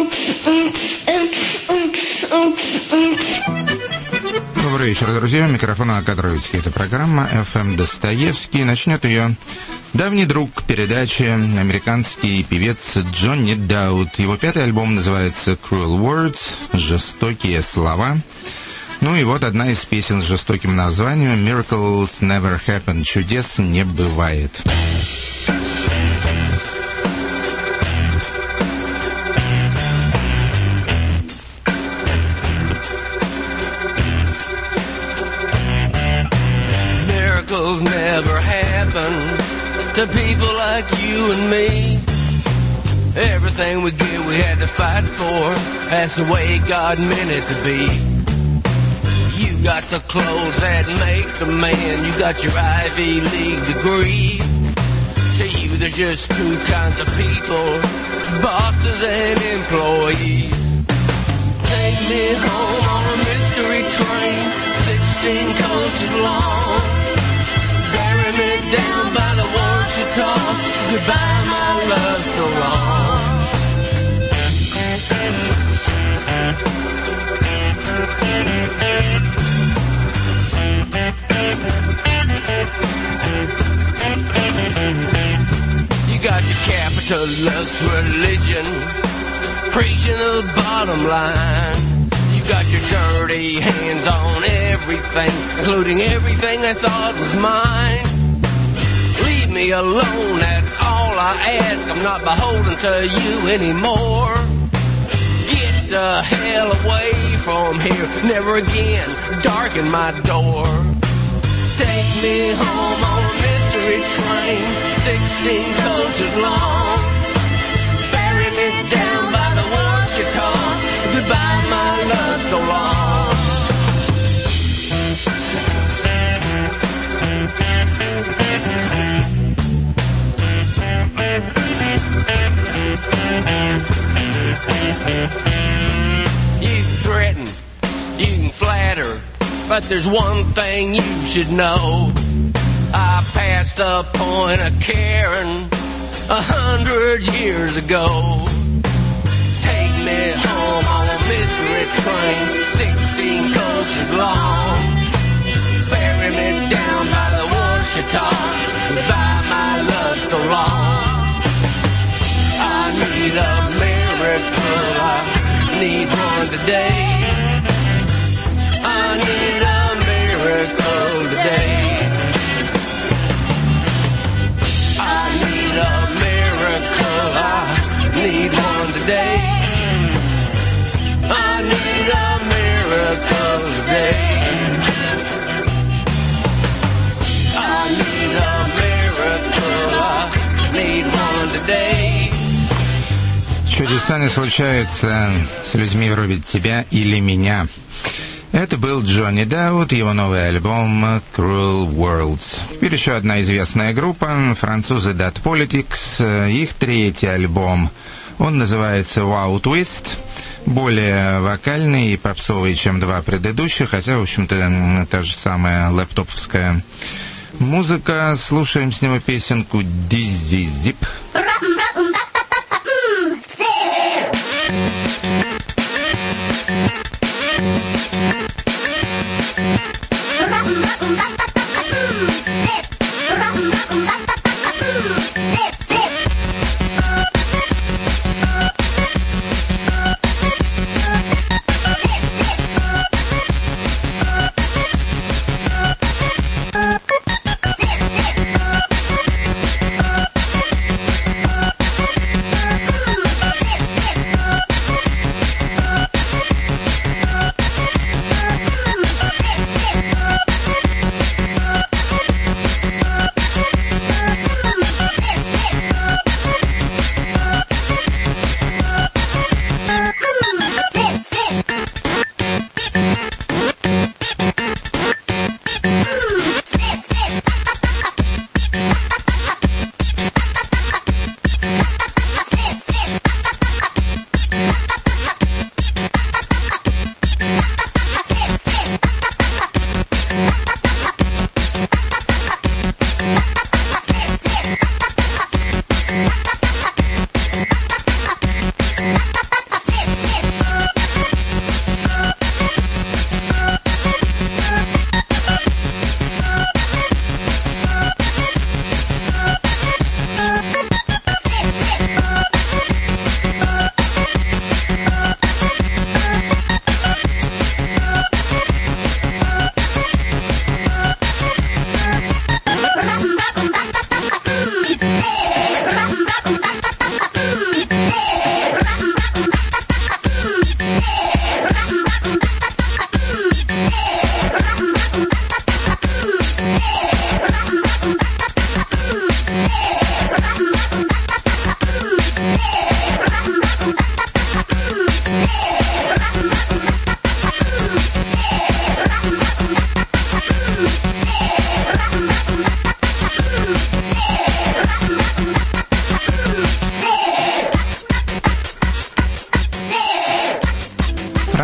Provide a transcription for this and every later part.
Добрый вечер, друзья. У микрофона Кадровицкий. Это программа «FM Достоевский». Начнет ее давний друг передачи, американский певец Джонни Даут. Его пятый альбом называется «Cruel Words» — «Жестокие слова». Ну и вот одна из песен с жестоким названием «Miracles Never Happen» — «Чудес не бывает». Miracles never happen to people like you and me. Everything we get we had to fight for. That's the way God meant it to be. You got the clothes that make the man. You got your Ivy League degree. To you there's just two kinds of people, bosses and employees. Take me home on a mystery train, 16 coaches long. Bury me down by the words you taught. Goodbye, my love, so long. You got your capitalist religion, preaching the bottom line. You got your dirty hands on everything, including everything I thought was mine. Leave me alone, that's all I ask. I'm not beholden to you anymore. Get the hell away from here, never again darken my door. Take me home on a mystery train, 16 coaches long. Bury me down by the words you taught. Goodbye, my love, so long. You threaten, you can flatter, but there's one thing you should know. I passed the point of caring 100 years ago. Take me home on a mystery train, 16 coaches long. Bury me down by the words you taught. Goodbye, my love, so long. I need a miracle, I need one today. I need a miracle today. I need a miracle, I need one today. I need a miracle today. I need a miracle, I need one today. Чудеса не случаются с людьми вроде тебя или меня. Это был Джонни Даут, его новый альбом «Cruel Worlds». Теперь еще одна известная группа, французы Dead Politics, их третий альбом. Он называется «Wow Twist», более вокальный и попсовый, чем два предыдущих, хотя, в общем-то, та же самая лэптоповская музыка. Слушаем с него песенку «Dizzy Zip».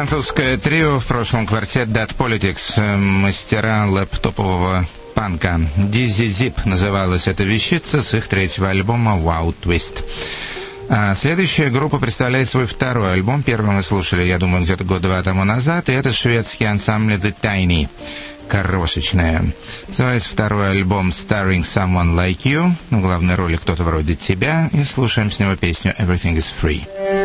Французское трио, в прошлом квартет Dead Politics, мастера лэптопового панка. Dizzy Zip называлась эта вещица с их третьего альбома Wow Twist. А следующая группа представляет свой второй альбом. Первый мы слушали, я думаю, где-то год-два тому назад, и это шведский ансамбль The Tiny. Крошечная. Называется второй альбом Starring Someone Like You. В главной роли кто-то вроде тебя. И слушаем с него песню Everything is Free.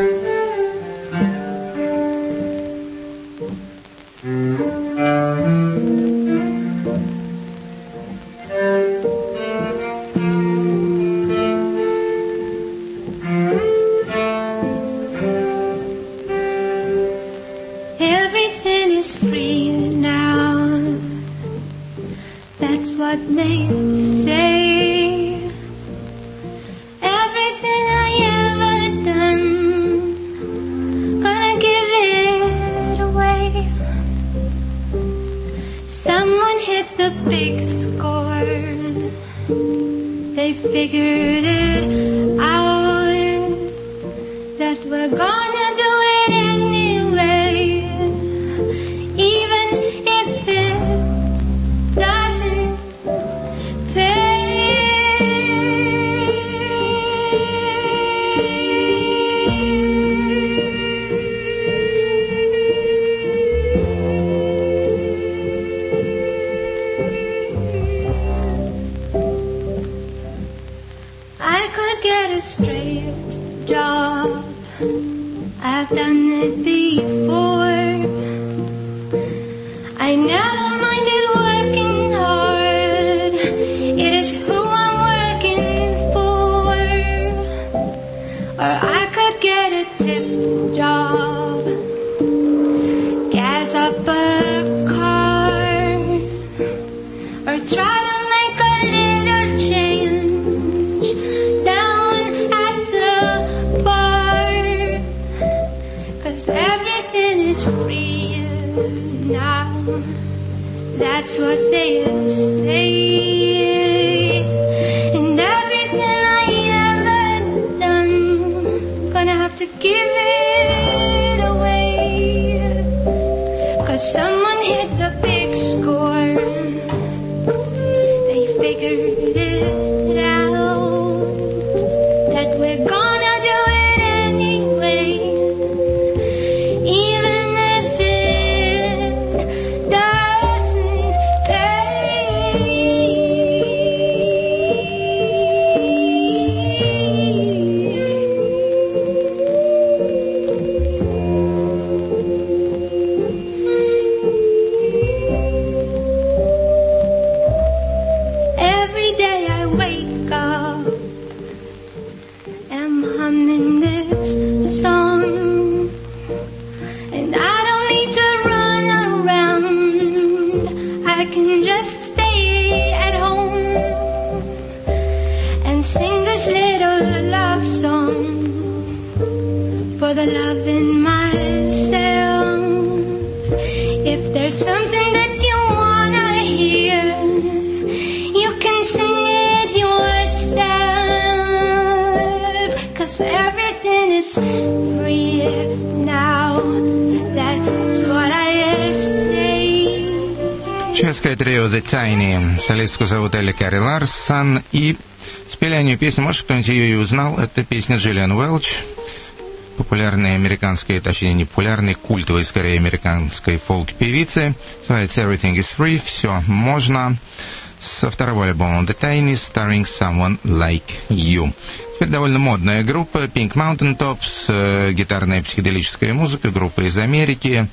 Чешское трио The Tiny. Солистку зовут Элли Карри Ларсон. И спели они песню, может, кто-нибудь ее и узнал. Это песня Джиллиан Уэлч, популярной американской, точнее не популярной, культовой, скорее, американской фолк-певицы. Называется Everything is Free. Все можно. Со второго альбома The Tiny, Starring Someone Like You. Теперь довольно модная группа Pink Mountain Tops, гитарная психоделическая музыка, группа из Америки.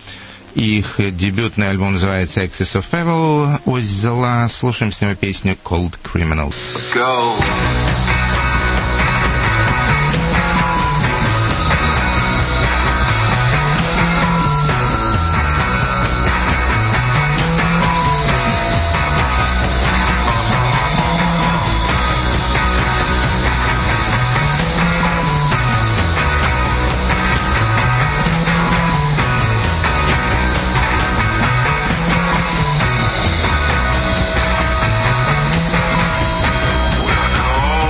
Их дебютный альбом называется Axis of Evil. Ось зла. Слушаем с него песню Cold Criminals. Go. Cold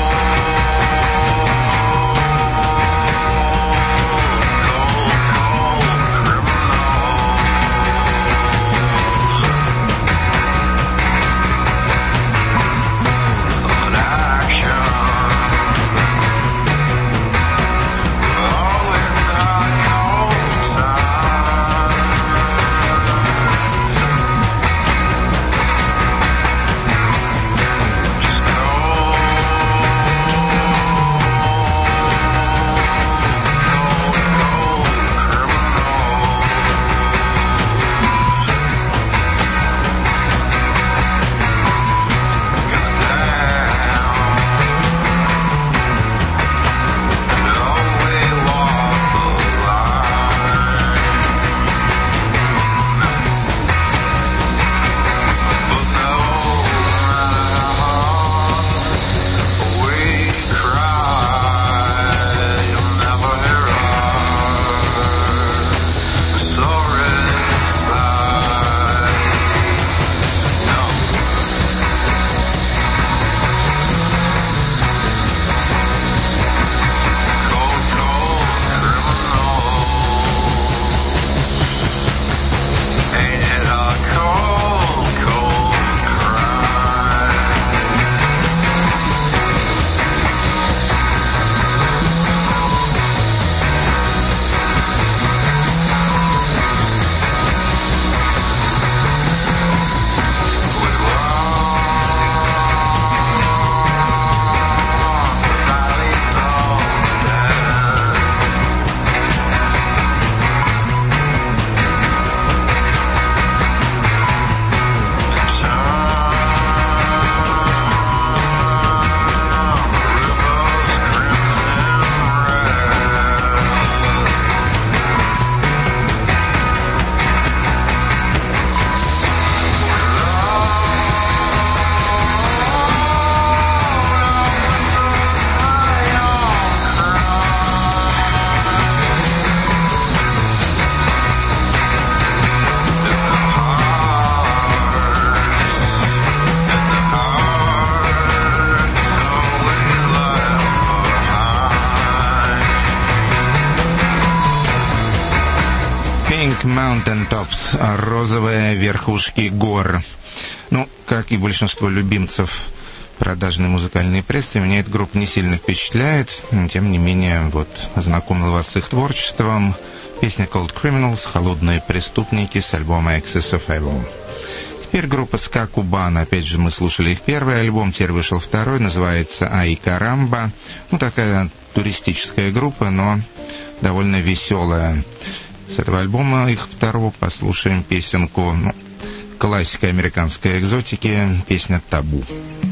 Pink Mountain Tops, розовые верхушки гор. Ну, как и большинство любимцев продажной музыкальной прессы, меня эта группа не сильно впечатляет. Тем не менее, вот, ознакомил вас с их творчеством. Песня Cold Criminals, «Холодные преступники» с альбома Excess of Evil. Теперь группа Ska Cubana. Опять же, мы слушали их первый альбом, теперь вышел второй, называется «Ай Карамба». Ну, такая туристическая группа, но довольно веселая. С этого альбома их второго послушаем песенку, ну, классика американской экзотики, песня «Табу».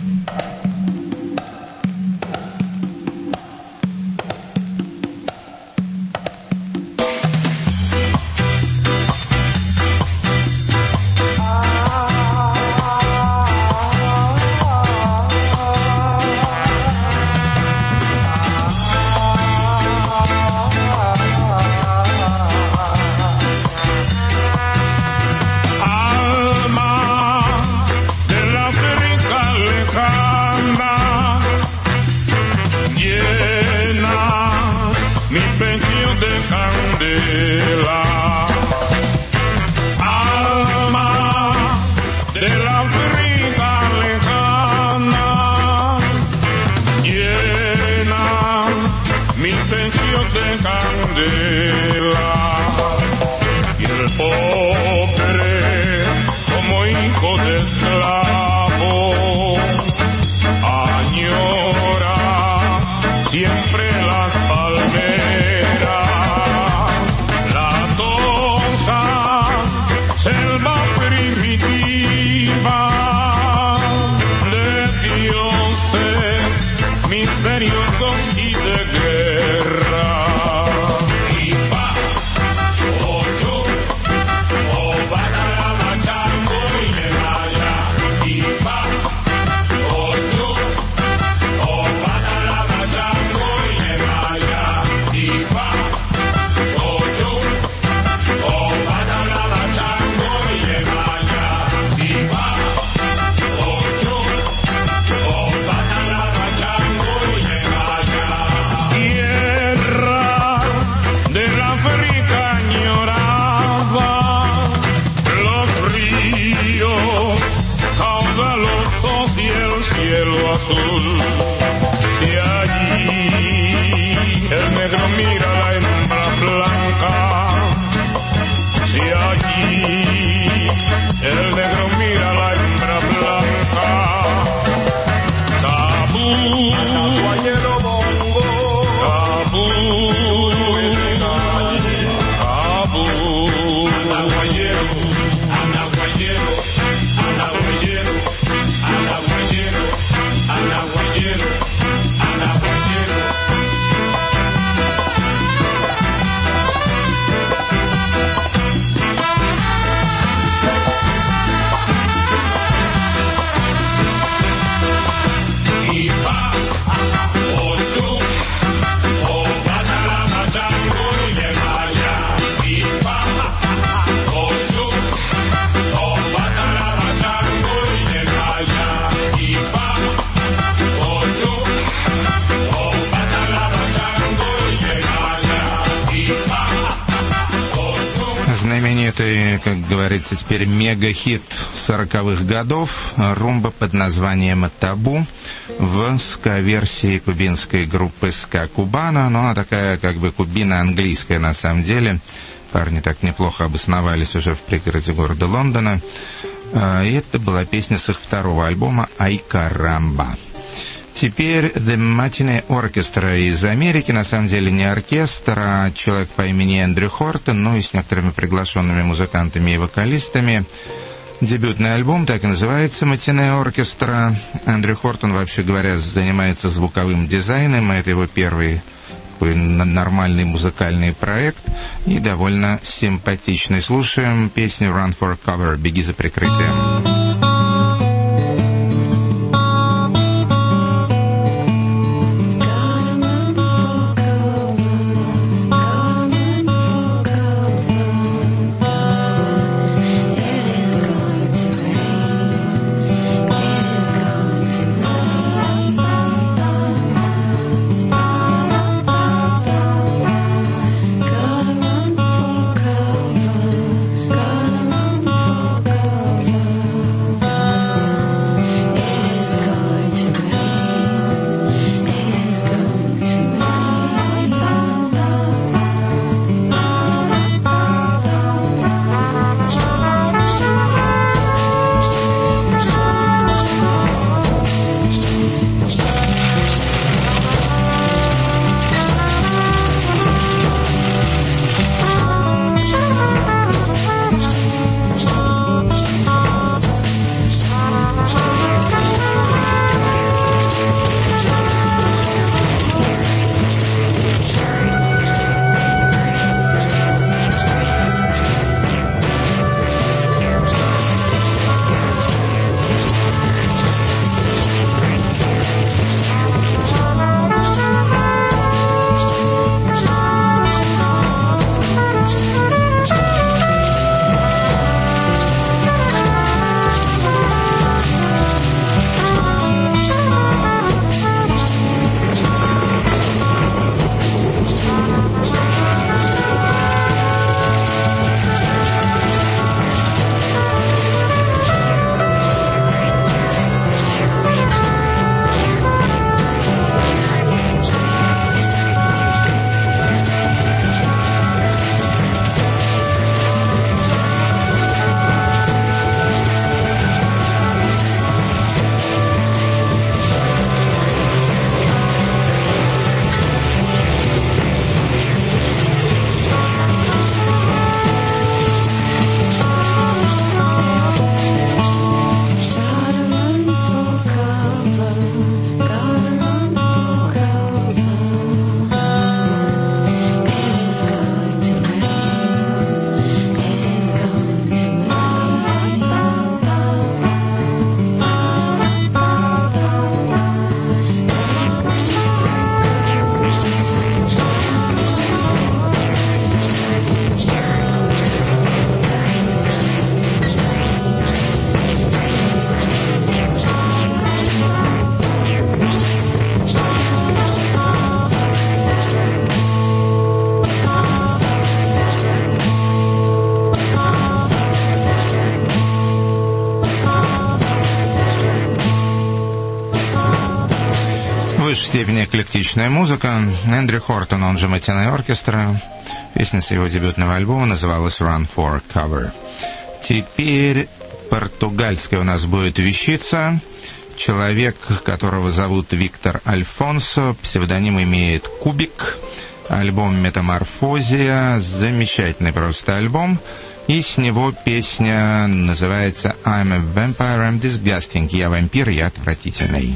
Знаменитый, как говорится, теперь мега-хит 40-х годов, румба под названием «Табу» в ска-версии кубинской группы Ska Cubana, но она такая как бы кубино-английская на самом деле. Парни так неплохо обосновались уже в пригороде города Лондона. И это была песня с их второго альбома «Ай Карамба». Теперь The Matinee Orchestra из Америки, на самом деле не оркестр, а человек по имени Эндрю Хортон, ну и с некоторыми приглашенными музыкантами и вокалистами. Дебютный альбом так и называется Matinee Orchestra. Эндрю Хортон, вообще говоря, занимается звуковым дизайном, это его первый такой нормальный музыкальный проект и довольно симпатичный. Слушаем песню Run for Cover, «Беги за прикрытием». Gotta run for cover. степени эклектичная музыка. Эндрю Хортон, он же Мэтинай Оркестра. Песня с его дебютного альбома называлась «Run for Cover». Теперь португальская у нас будет вещица. Человек, которого зовут Виктор Альфонсо, псевдоним имеет «Кубик». Альбом «Метаморфозия». Замечательный просто альбом. И с него песня называется «I'm a vampire, I'm disgusting». «Я вампир, я отвратительный».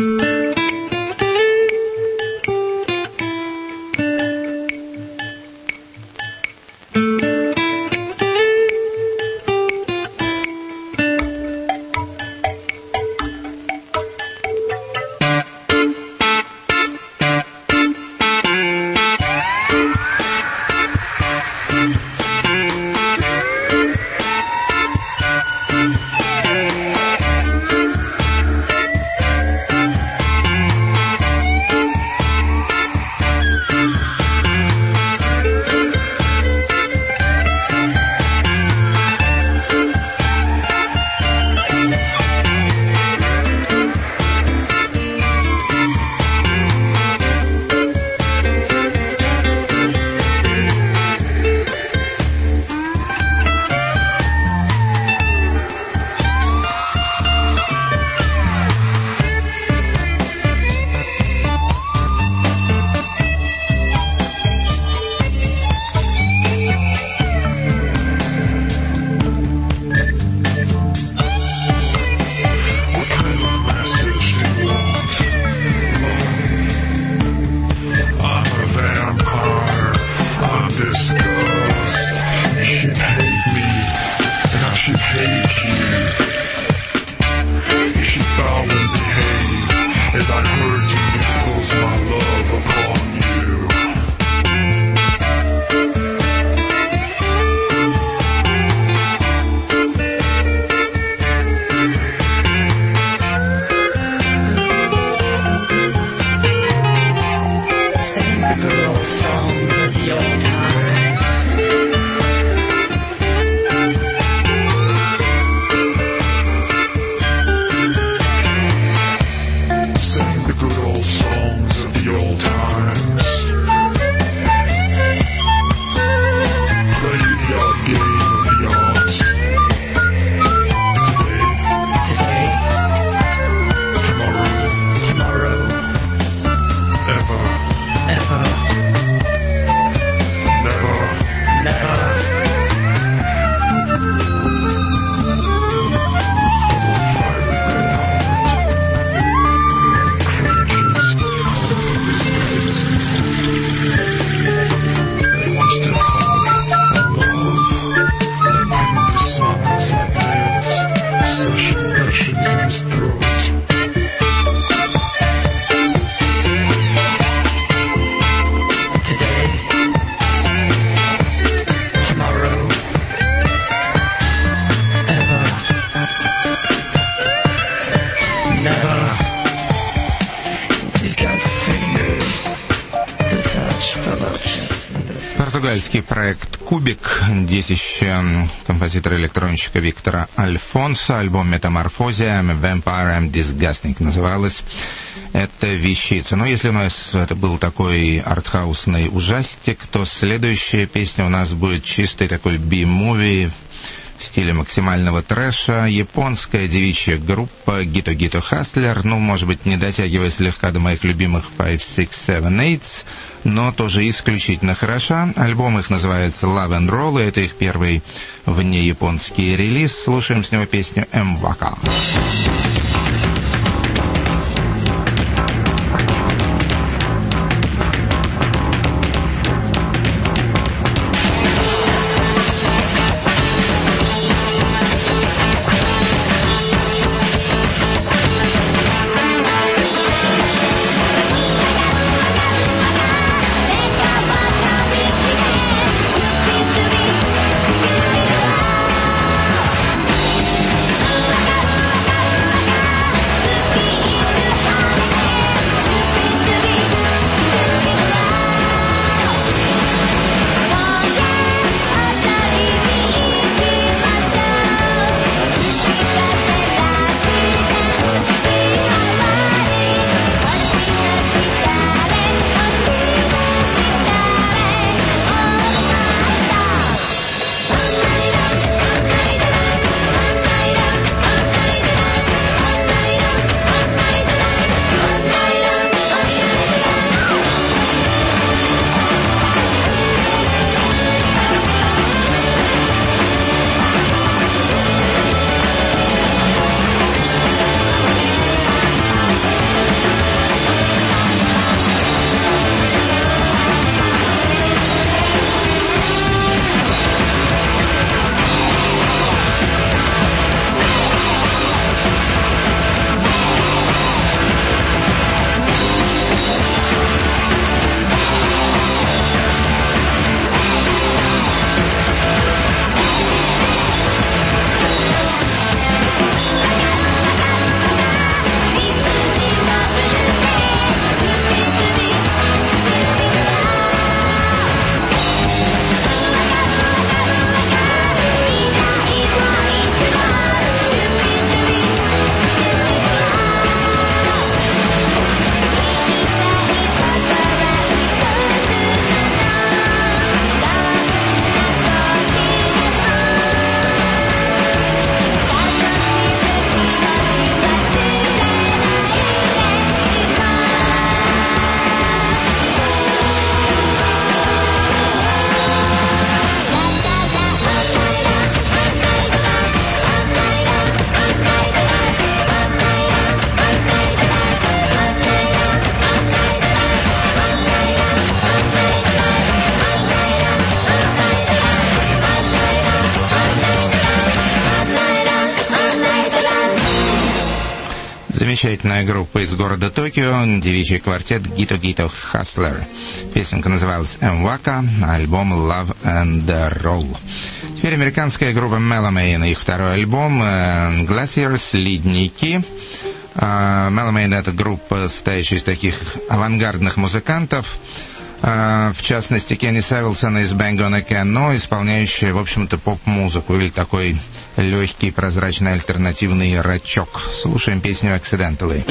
Португальский проект «Кубик», детище композитора-электронщика Виктора Альфонсо, альбом «Метаморфозия», «I'm a vampire, I'm disgusting» называлась эта вещица. Но если у нас это был такой артхаусный ужастик, то следующая песня у нас будет чистый такой би-муви в стиле максимального трэша. Японская девичья группа Gito Gito Hustler, ну, может быть, не дотягивая слегка до моих любимых 5, 6, 7, 8, но тоже исключительно хороша. Альбом их называется Love and Roll, и это их первый внеяпонский релиз. Слушаем с него песню «Мвака». замечательная группа из города Токио, девичий квартет Gito Gito Hustler. Песенка называлась «Mwaka», альбом «Love and Roll». Теперь американская группа Mellow их второй альбом «Glaciers», «Ледники». Mellow это группа, состоящая из таких авангардных музыкантов, в частности, Кенни Севилсон из Bang on a Can, исполняющая, в общем-то, поп-музыку или такой легкий прозрачный альтернативный рочок. Слушаем песню «Accidentally».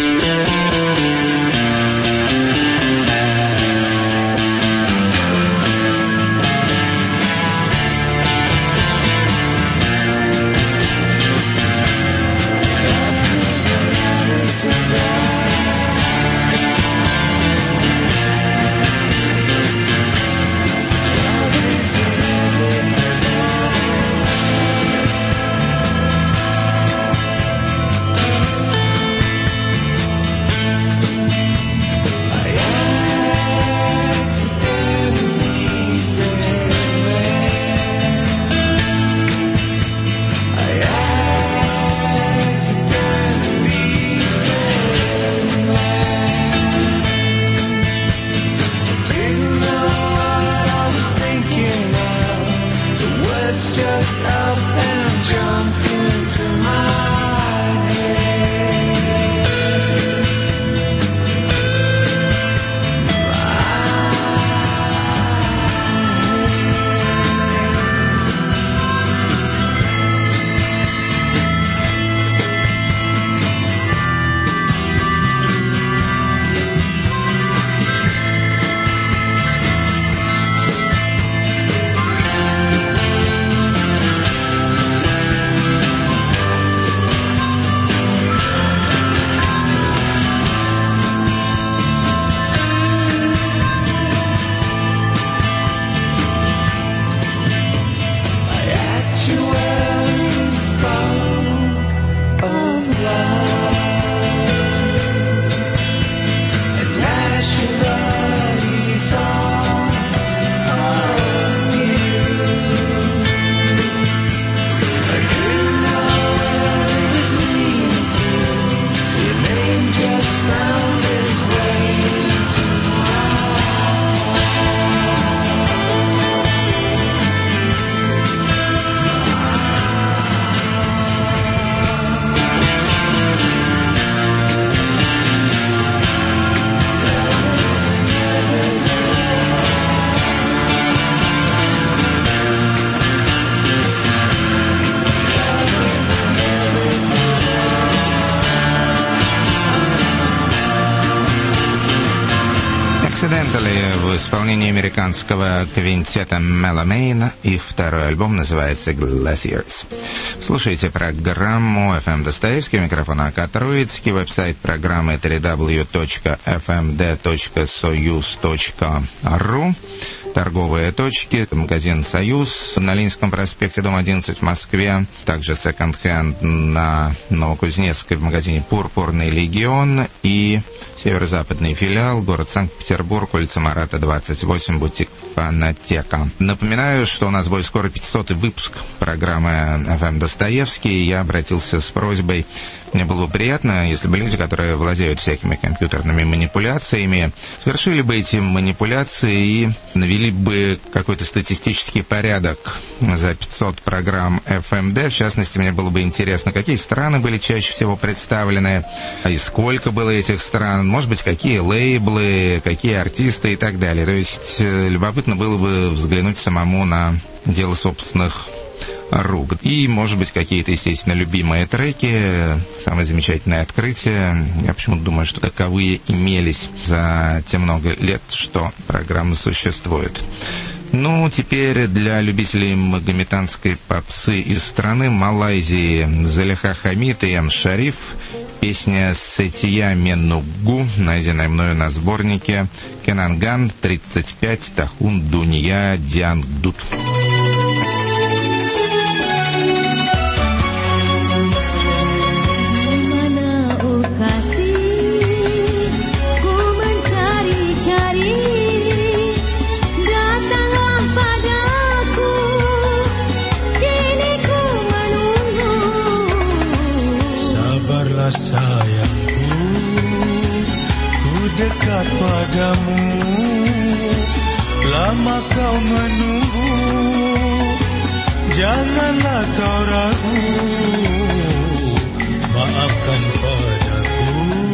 В исполнении американского квинтета Mellow. Их второй альбом называется «Glaciers». Слушайте программу FM Достоевский, микрофон АК Троицкий, веб-сайт программы www.fmd.soyuz.ru, торговые точки, магазин «Союз» на Ленинском проспекте, дом 11 в Москве, также секонд-хенд на Новокузнецкой в магазине «Пурпурный легион» и северо-западный филиал, город Санкт-Петербург, улица Марата, 28, бутик «Фонотека». Напоминаю, что у нас будет скоро 500-й выпуск программы FM Достоевский. Я обратился с просьбой, мне было бы приятно, если бы люди, которые владеют всякими компьютерными манипуляциями, совершили бы эти манипуляции и навели бы какой-то статистический порядок за 500 программ FMD. В частности, мне было бы интересно, какие страны были чаще всего представлены, и сколько было этих стран, может быть, какие лейблы, какие артисты и так далее. То есть, любопытно было бы взглянуть самому на дело собственных рук. И, может быть, какие-то, естественно, любимые треки, самые замечательные открытия. Я почему-то думаю, что таковые имелись за те много лет, что программа существует. Ну, теперь для любителей магометанской попсы из страны Малайзии Залиха Хамид и М. Шариф. Песня «Сетия Менугу», найденная мною на сборнике «Кенанган 35 Тахун Дуния Диангдут». Sayangku, dekat padamu. Lama kau menunggu, janganlah kau ragu. Maafkan padaku.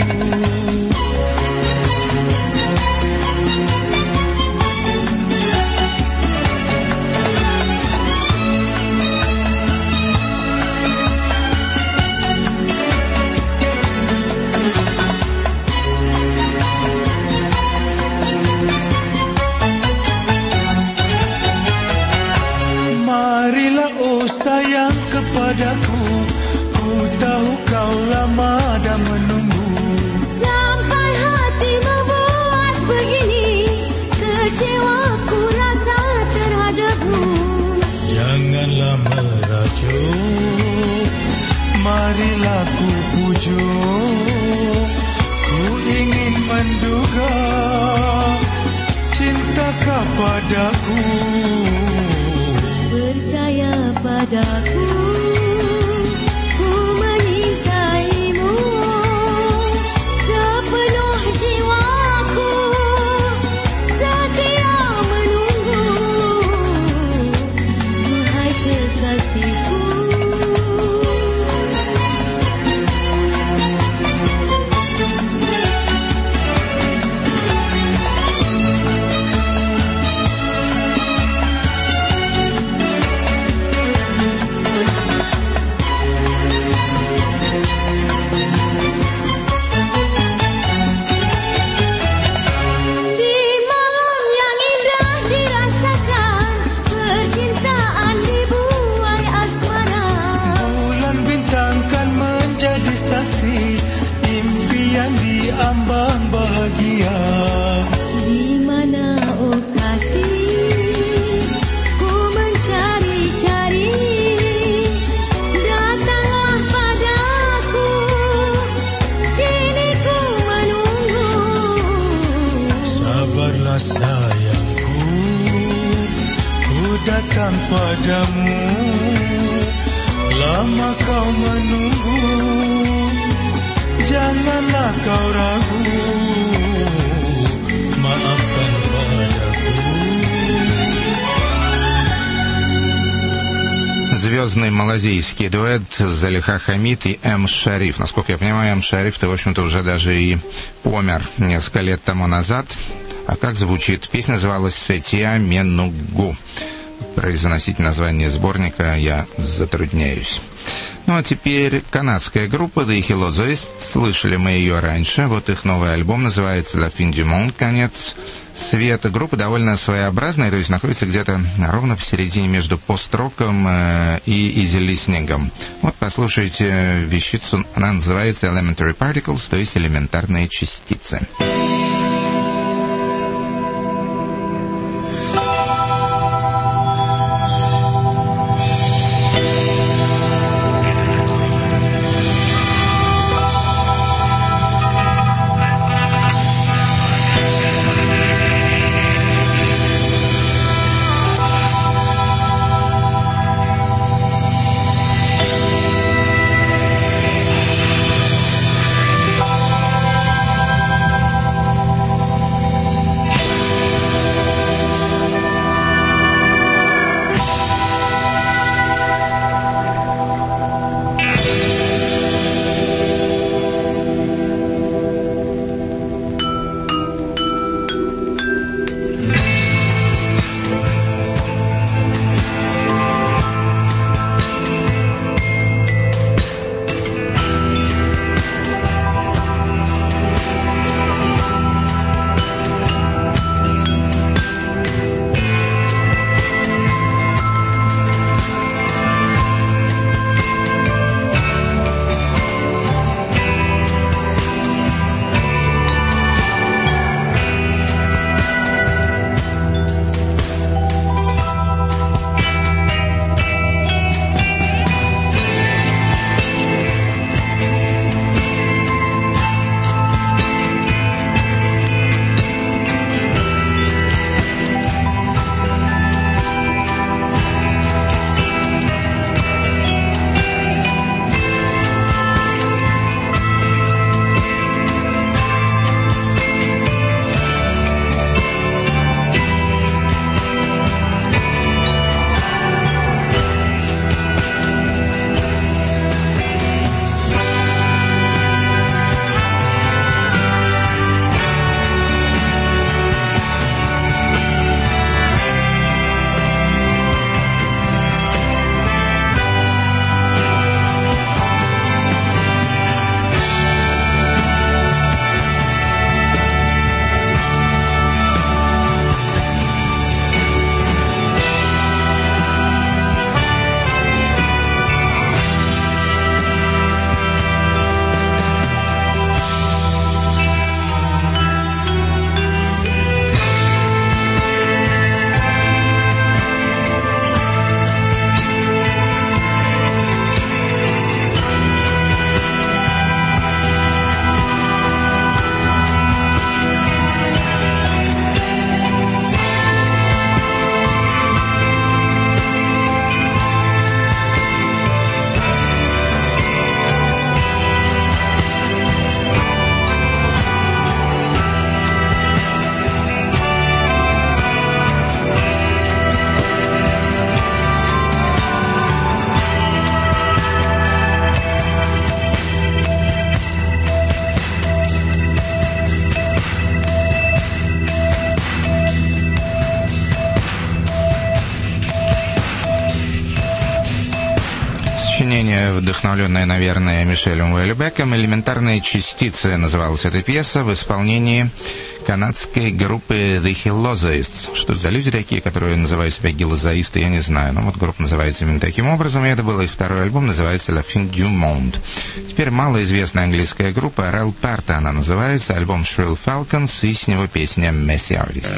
Marilah oh sayang kepadaku, ku tahu kau lama dah menunggu. Sampai hati membuat begini, kecewa ku rasa terhadapmu. Janganlah merajuk, marilah ku pujuk. Ku ingin menduga cinta kau padaku. Percaya padaku, ku menyintaimu sepenuh jiwaku, setia menunggu, wahai kekasihku. Ambang bahagia. Di mana oh kasih, ku mencari-cari, datanglah padaku, kini ku menunggu. Sabarlah sayangku, ku datang padamu. Lama kau menunggu, janganlah kau ragu. Maafkan padaku. Звездный малазийский дуэт Залиха Хамид и М. Шариф. Насколько я понимаю, М. Шариф, ты, в общем-то, уже даже и помер несколько лет тому назад. А как звучит? Песня называлась «Сетия Менугу». Произносить название сборника я затрудняюсь. Ну а теперь канадская группа The Hilozoist. Слышали мы ее раньше. Вот их новый альбом называется La Fin du Monde, конец света. Группа довольно своеобразная, то есть находится где-то ровно посередине между пост-роком и изи-листнингом. Вот послушайте вещицу, она называется Elementary Particles, то есть элементарные частицы. очень вдохновленная, наверное, Мишелем Уэльбеком. «Элементарные частицы» называлась эта пьеса в исполнении канадской группы The Hillozaists. Что это за люди такие, которые называют себя гиллозаисты, я не знаю. Но вот группа называется именно таким образом, и это был их второй альбом, называется La Fin du Monde. Теперь малоизвестная английская группа Rel Parta, она называется, альбом Shrill Falcons, и с него песня Messy Artist.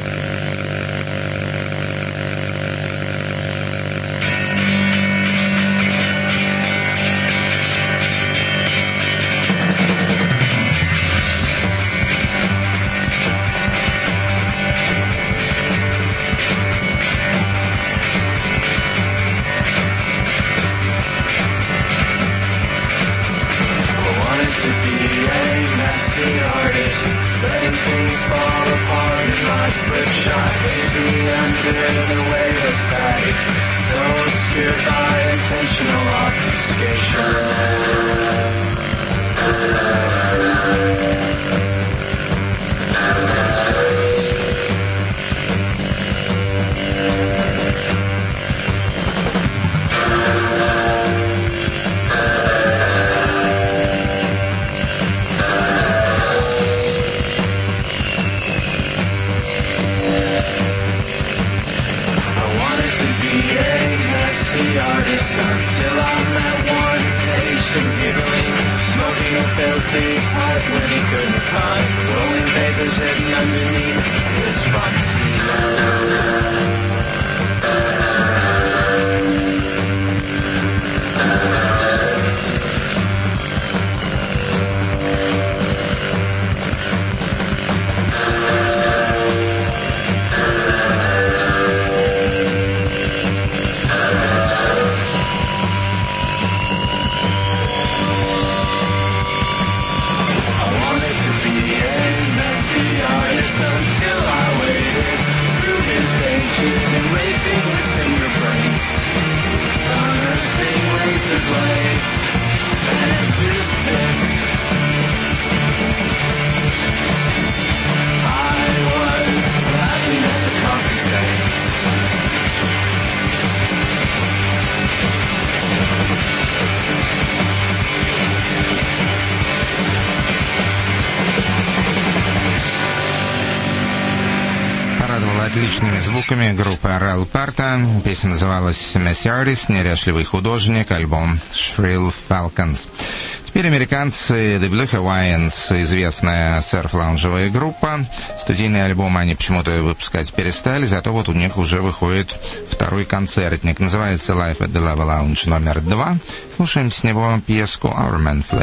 Отличными звуками группа Rel Parta. Песня называлась Messy Artist, неряшливый художник, альбом Shrill Falcons. Теперь американцы The Blue Hawaiians, известная серф-лаунжевая группа. Студийные альбомы они почему-то выпускать перестали, зато вот у них уже выходит второй концертник. Называется Live at the Lava Lounge номер 2. Слушаем с него пьеску Our Man Flame.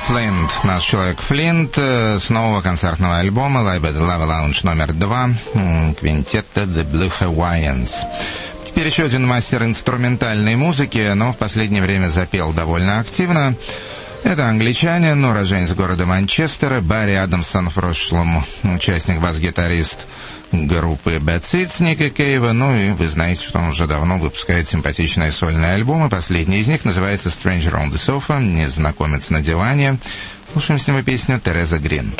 Флинт, наш человек Флинт, с нового концертного альбома Lava Lounge номер 2, квинтета The Blue Hawaiians. Теперь еще один мастер инструментальной музыки, но в последнее время запел довольно активно. Это англичанин, уроженец города Манчестера, Барри Адамсон, в прошлом участник, бас-гитарист группы Bad Seeds Ника Кейва. Ну и вы знаете, что он уже давно выпускает симпатичные сольные альбомы. Последний из них называется Stranger on the Sofa, незнакомец на диване. Слушаем с него песню Тереза Грин.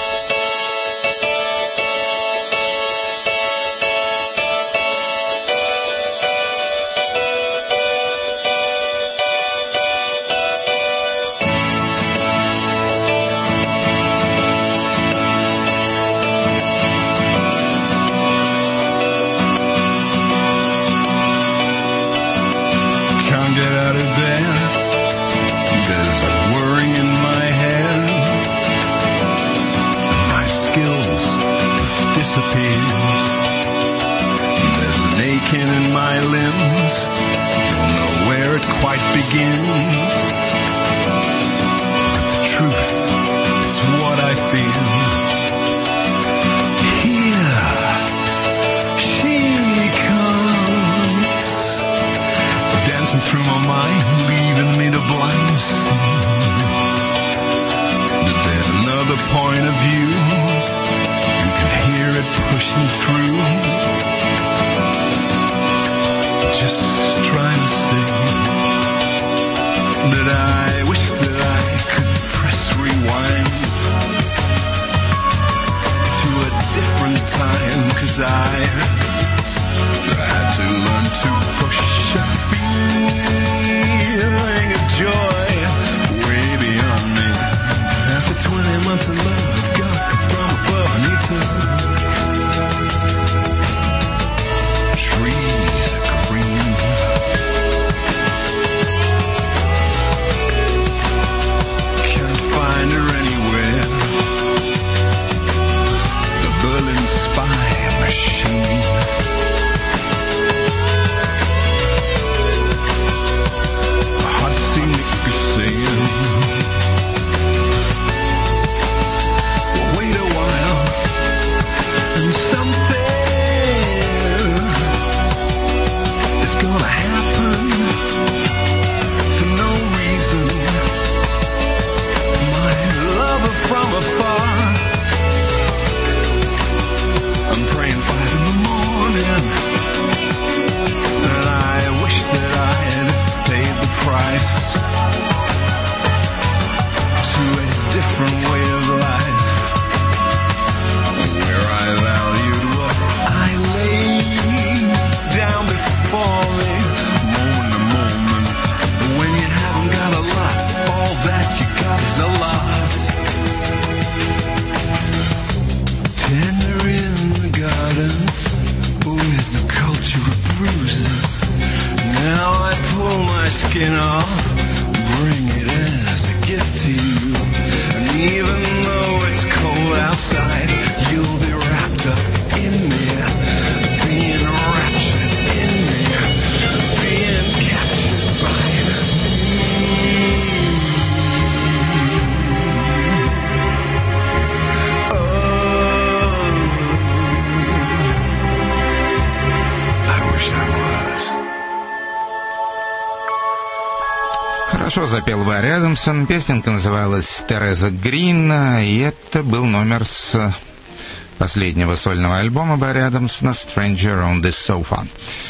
Запел Барри Адамсон. Песенка называлась «Тереза Грин», и это был номер с последнего сольного альбома Барри Адамсона «Stranger on the Sofa».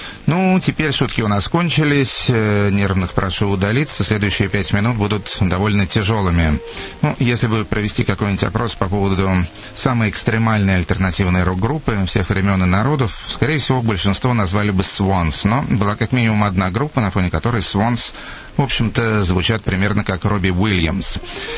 Ну, теперь шутки у нас кончились, нервных прошу удалиться, следующие 5 минут будут довольно тяжелыми. Ну, если бы провести какой-нибудь опрос по поводу самой экстремальной альтернативной рок-группы всех времен и народов, скорее всего, большинство назвали бы Swans, но была как минимум одна группа, на фоне которой Swans, в общем-то, звучат примерно как Робби Уильямс.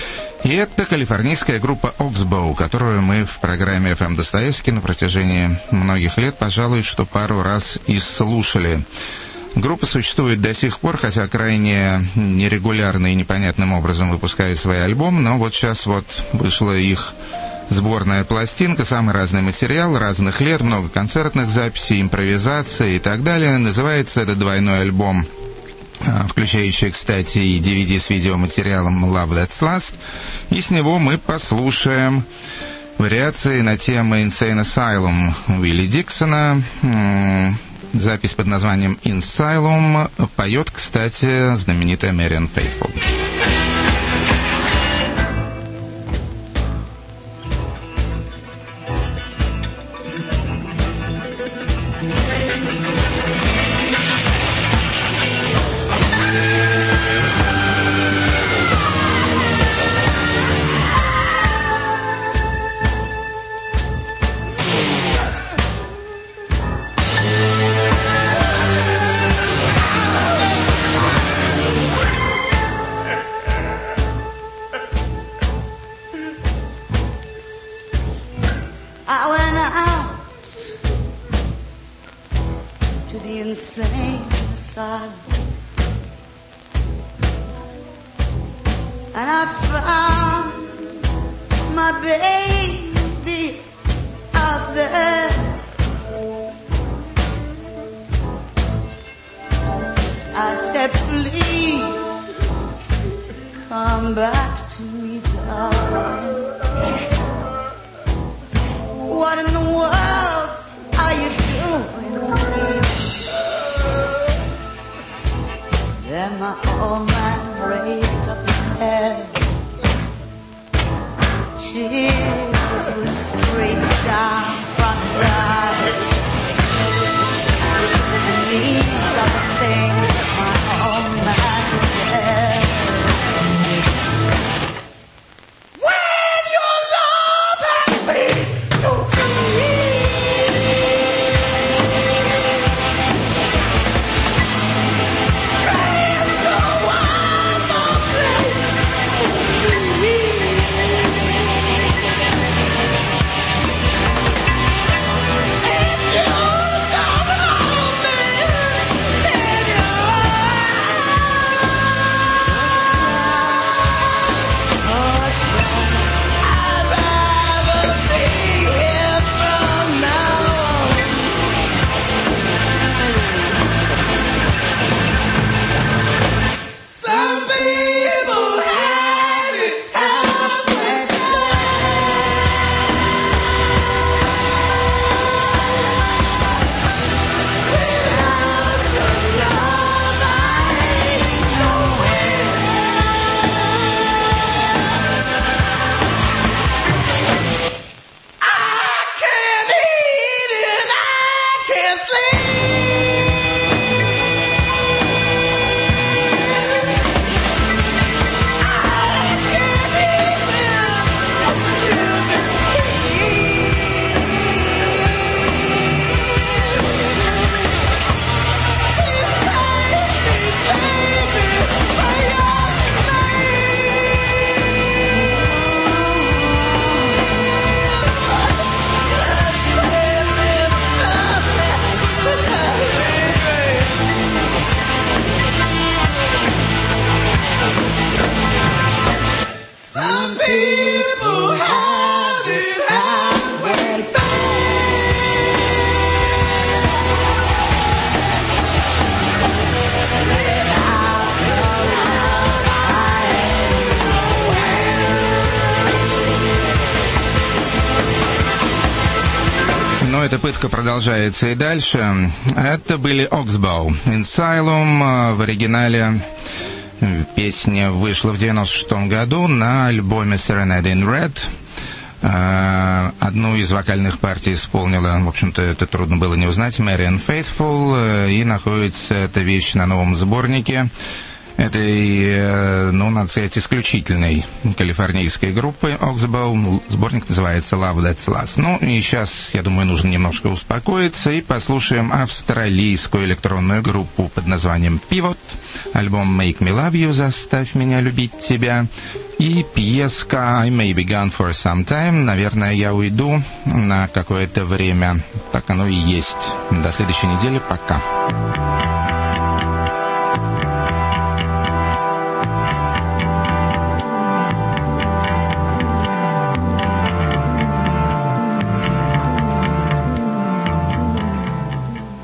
И это калифорнийская группа Oxbow, которую мы в программе FM Достоевский на протяжении многих лет, пожалуй, что пару раз и слушали. Группа существует до сих пор, хотя крайне нерегулярно и непонятным образом выпускает свои альбомы, но вот сейчас вот вышла их сборная пластинка, самый разный материал, разных лет, много концертных записей, импровизации и так далее. Называется этот двойной альбом включающее, кстати, и DVD с видеоматериалом Love That's Last. И с него мы послушаем вариации на тему Insane Asylum Уилли Диксона. Запись под названием Insylum поет, кстати, знаменитая Мэриан Фейтфул. Эта пытка продолжается и дальше. Это были Oxbow. Insylum в оригинале. Песня вышла в 96 году на альбоме Serenade in Red. Одну из вокальных партий исполнила, в общем-то, это трудно было не узнать, Мэриан Фейтфул. И находится эта вещь на новом сборнике этой, надо сказать, исключительной калифорнийской группы Oxbow. Сборник называется Love That's Last. И сейчас, я думаю, нужно немножко успокоиться и послушаем австралийскую электронную группу под названием Pivot. Альбом Make Me Love You, Заставь меня любить тебя. И пьеска I May Be Gone For Some Time. Наверное, я уйду на какое-то время. Так оно и есть. До следующей недели. Пока.